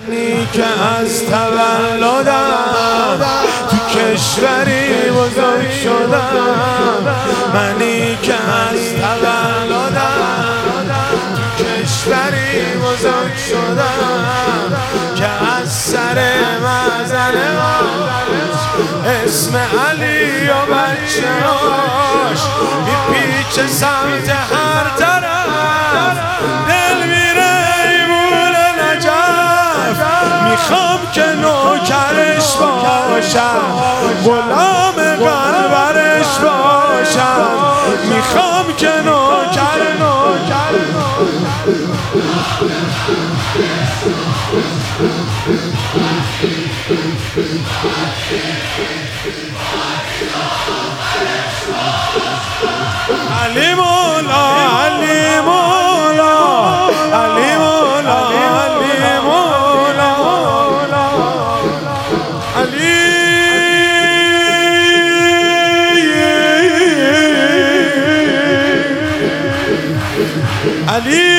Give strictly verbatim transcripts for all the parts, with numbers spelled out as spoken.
منی که از تولدم تو کشوری بزرگ شدم، منی که از تولدم تو کشوری بزرگ شدم که از سر مزن اسم علی و بچه هاش میپیچه سمت هر طرف، دل میره ایمون نجف. میخوام که نوکرش باشم، غلام قلبرش باشم، میخوام که نوکر نوکر علی مولا علی مولا علی مولا علی مولا علی علی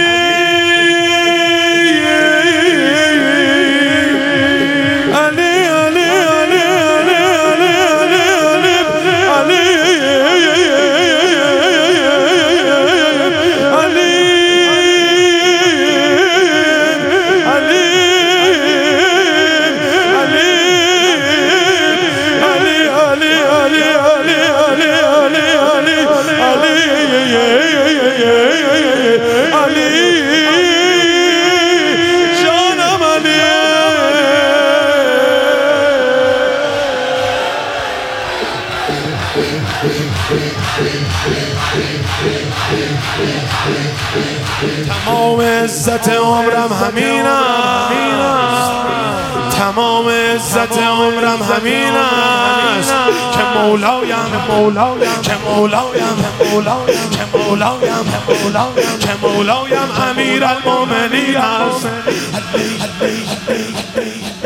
تمام عزت عمرم همین است، تمام عزت عمرم همین است که مولایم مولایم که مولایم مولایم که مولایم مولایم که مولایم امیرالمومنین است.